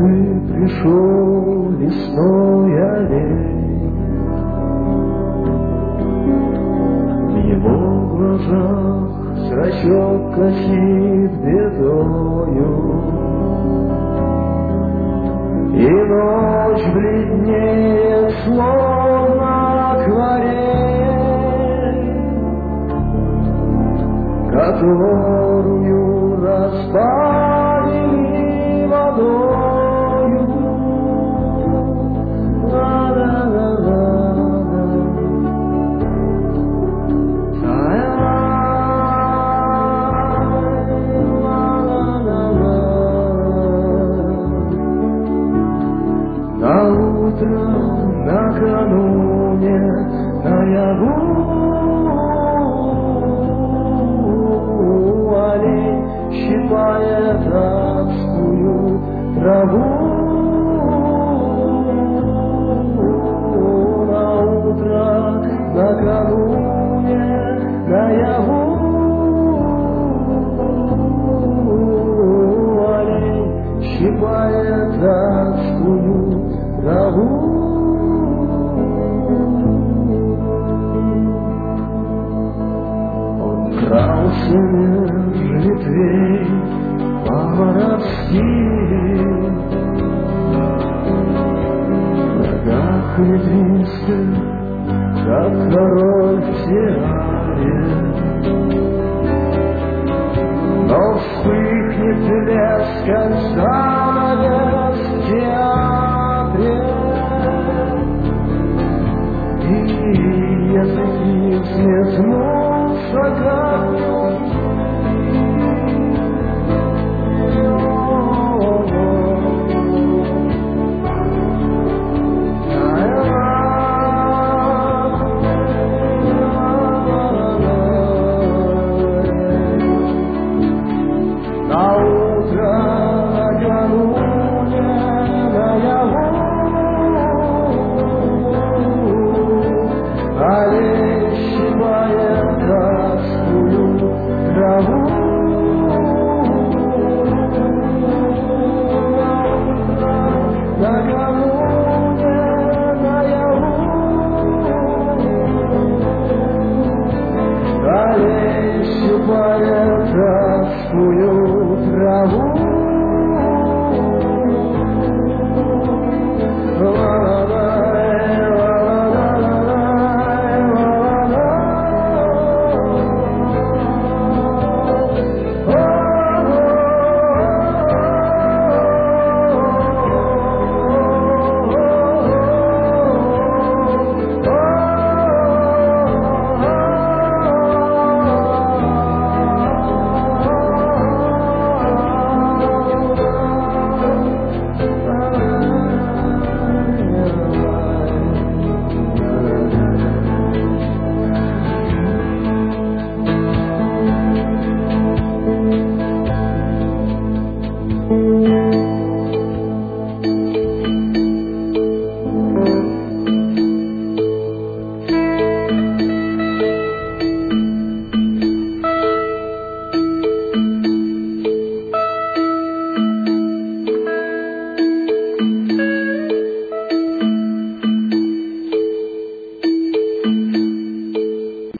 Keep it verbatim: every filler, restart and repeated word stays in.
ты пришел, лесной олень. В его глазах зрачок косит бедою, и ночь бледнее, словно акварель, которую распалили водою. На утро, накануне, наяву олень щипает адскую траву. На утро, накануне, наяву олень щипает адскую траву. Он крался между ветвей по-воровски, в ногах ветвистых, как король в театре. Но вспыхнет блеск, как занавес в театре, и языки взметнутся, как олень щипает адскую траву. Накануне наяву олень щипает адскую траву.